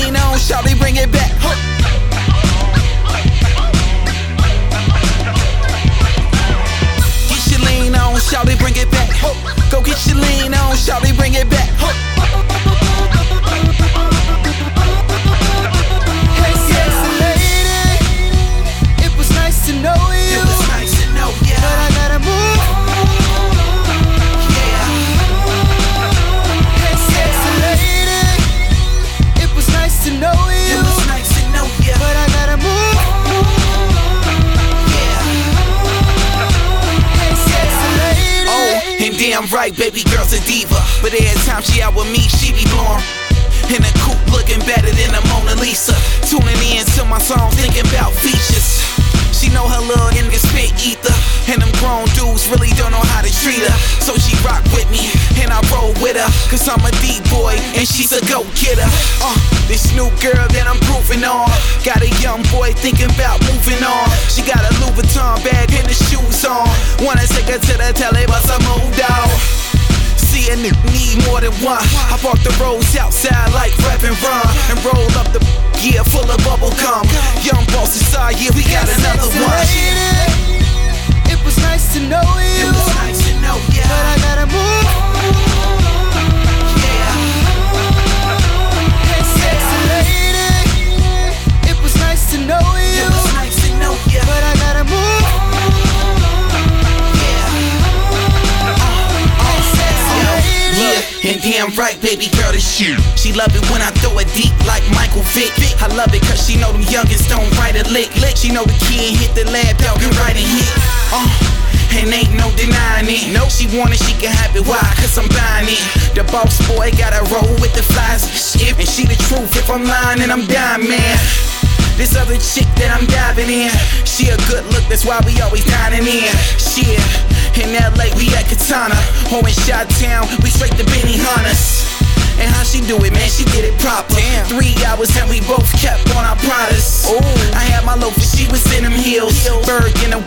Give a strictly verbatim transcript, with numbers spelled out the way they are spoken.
lean on, shawty, bring it back. Huh. Get your lean on, shawty, bring it back. Huh. Go get your lean on, shawty, bring it back. Huh. Hey, sexy lady, it was nice to know you. It was nice to know ya, but I gotta move. Yeah. Hey, sexy lady, it was nice to know you. It was nice to know ya, but I gotta move. Yeah. Hey, sexy lady. Oh, and damn right, baby girl's a diva, but every time she out with me, she be blowing. In a coupe looking better than a Mona Lisa. Tuning in to my song, thinking about features. She know her little nigga spit ether, and them grown dudes really don't know how to treat her. So she rock with me, and I roll with her, cause I'm a D-boy, and she's a go-getter. Uh, this new girl that I'm proving on, got a young boy thinking about moving on. She got a Louis Vuitton bag and the shoes on. Wanna take her to the telly, but some old dog. See a nigga need more than one. I park the roads outside like rap and run, and roll up the gear full of bubble gum. Young boss inside, yeah, we got another one. Lady, it was nice to know you. It was nice to know ya, but I gotta move. Yeah. Hey, sexy lady, it was nice to know you. It was nice to know ya, but I gotta move. And damn right, baby girl, this you. She love it when I throw it deep like Michael Vick. I love it cause she know them youngins don't write a lick. She know the kid hit the lab, dog, and write a hit. Uh, and ain't no denying it. No, she want it, she can have it. Why? Cause I'm buying it. The boss boy gotta roll with the flies. And she the truth, if I'm lying, then I'm dying, man. This other chick that I'm diving in, she a good look, that's why we always dining in. Shit, in L A we at Katana, or in Chi-Town, we straight to Benihana's. And how she do it, man, she did it proper. Damn. Three hours and we both kept on our Pradas. Ooh. I had my loaf and she was in them heels. Berg in the